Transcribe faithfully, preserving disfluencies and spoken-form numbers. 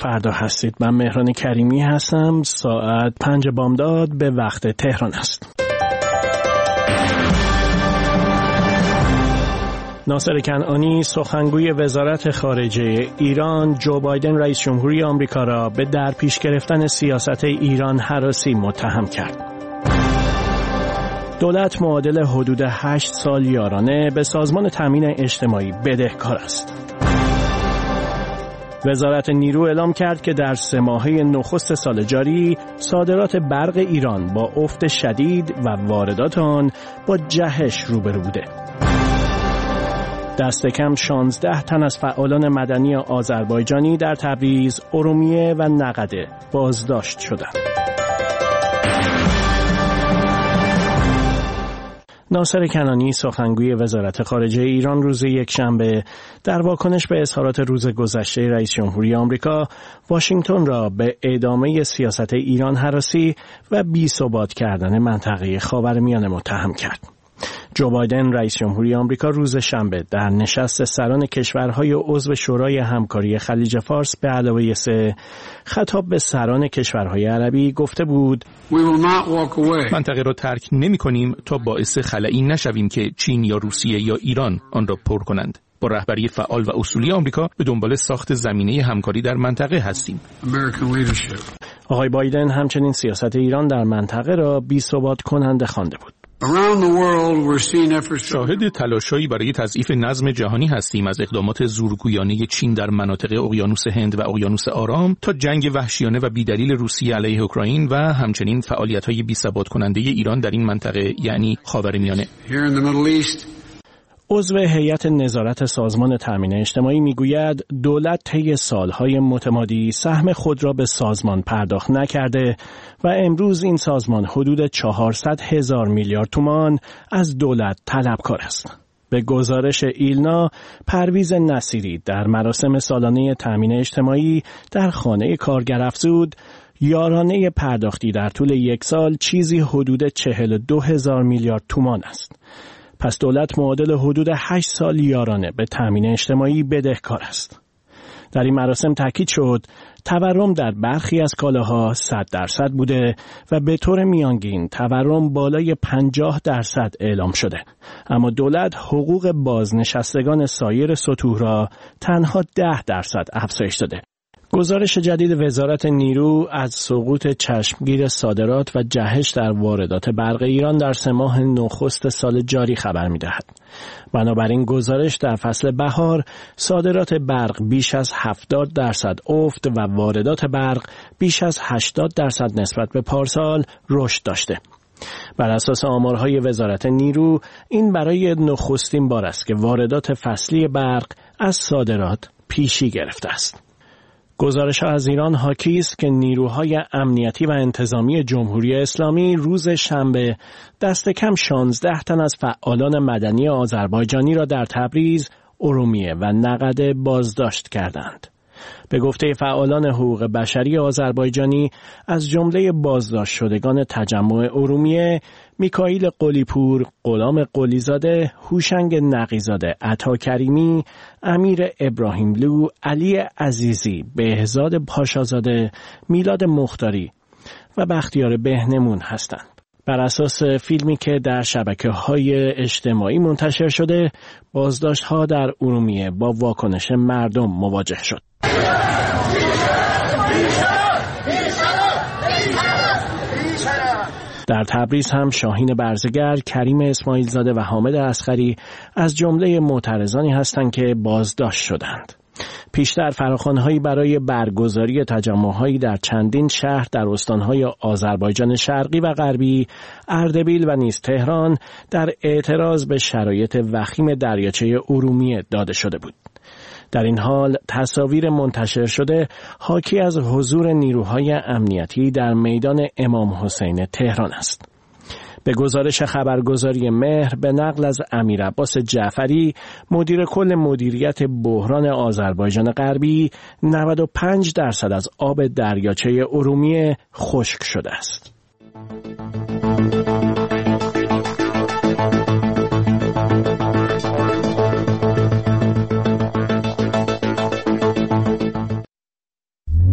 فردا هستید. من مهران کریمی هستم. ساعت پنج بامداد به وقت تهران است. ناصر کنعانی سخنگوی وزارت خارجه ایران جو بایدن رئیس جمهوری آمریکا را به درپیش گرفتن سیاست ایران هراسی متهم کرد. دولت معادل حدود هشت سال یارانه به سازمان تامین اجتماعی بدهکار است. وزارت نیرو اعلام کرد که در سه ماهه نخست سال جاری صادرات برق ایران با افت شدید و واردات آن با جهش روبرو بوده. دست کم شانزده تن از فعالان مدنی آذربایجانی در تبریز، ارومیه و نقده بازداشت شدند. ناصر کنعانی سخنگوی وزارت خارجه ایران روز یکشنبه در واکنش به اظهارات روز گذشته رئیس جمهوری آمریکا واشنگتن را به ادامه سیاست ایران هراسی و بی‌ثبات کردن منطقه خاورمیانه متهم کرد. جو بایدن رئیس جمهوری آمریکا روز شنبه در نشست سران کشورهای عضو شورای همکاری خلیج فارس به علاوه سه خطاب به سران کشورهای عربی گفته بود: منطقه را ترک نمی کنیم تا باعث خلایی نشویم که چین یا روسیه یا ایران آن را پر کنند. با رهبری فعال و اصولی آمریکا به دنبال ساخت زمینه همکاری در منطقه هستیم. آقای بایدن همچنین سیاست ایران در منطقه را بی‌ثبات کننده خوانده بود. شاهد تلاش‌هایی برای تضعیف نظم جهانی هستیم، از اقدامات زورگویانه چین در مناطق اقیانوس هند و اقیانوس آرام تا جنگ وحشیانه و بی‌دلیل روسیه علیه اوکراین و همچنین فعالیت‌های بی‌ثبات کننده ایران در این منطقه یعنی خاورمیانه. عضو هیئت نظارت سازمان تامین اجتماعی میگوید دولت طی سالهای متمادی سهم خود را به سازمان پرداخت نکرده و امروز این سازمان حدود چهارصد هزار میلیارد تومان از دولت طلبکار است. به گزارش ایلنا، پرویز نصیری در مراسم سالانه تامین اجتماعی در خانه کارگر افزود یارانه پرداختی در طول یک سال چیزی حدود چهل و دو هزار میلیارد تومان است. پس دولت معادل حدود هشت سال یارانه به تامین اجتماعی بدهکار است. در این مراسم تاکید شد تورم در برخی از کالاها صد درصد بوده و به طور میانگین تورم بالای پنجاه درصد اعلام شده، اما دولت حقوق بازنشستگان سایر سطوح را تنها ده درصد افزایش داده. گزارش جدید وزارت نیرو از سقوط چشمگیر صادرات و جهش در واردات برق ایران در سه ماه نخست سال جاری خبر می‌دهد. بنابراین گزارش در فصل بهار صادرات برق بیش از هفتاد درصد افت و واردات برق بیش از هشتاد درصد نسبت به پارسال رشد داشته. بر اساس آمارهای وزارت نیرو این برای نخستین بار است که واردات فصلی برق از صادرات پیشی گرفته است. گزارش از ایران حاکی است که نیروهای امنیتی و انتظامی جمهوری اسلامی روز شنبه دست کم شانزده تن از فعالان مدنی آذربایجانی را در تبریز، ارومیه و نقده بازداشت کردند. به گفته فعالان حقوق بشری آذربایجانی از جمله بازداشت شدگان تجمع ارومیه میکائیل قلیپور، غلام قلیزاده، هوشنگ نقیزاده، عطا کریمی، امیر ابراهیملو، علی عزیزی، بهزاد پاشازاده، میلاد مختاری و بختیار بهنمون هستند. بر اساس فیلمی که در شبکه‌های اجتماعی منتشر شده، بازداشت‌ها در ارومیه با واکنش مردم مواجه شد. در تبریز هم شاهین برزگر، کریم اسماعیل زاده و حامد اصغری از جمله معترضانی هستند که بازداشت شدند. پیشتر فراخوان‌هایی برای برگزاری تجمع‌هایی در چندین شهر در استان‌های آذربایجان شرقی و غربی، اردبیل و نیز تهران در اعتراض به شرایط وخیم دریاچه ارومیه داده شده بود. در این حال تصاویر منتشر شده حاکی از حضور نیروهای امنیتی در میدان امام حسین تهران است. به گزارش خبرگزاری مهر به نقل از امیر عباس جعفری، مدیر کل مدیریت بحران آذربایجان غربی، نود و پنج درصد از آب دریاچه ارومیه خشک شده است.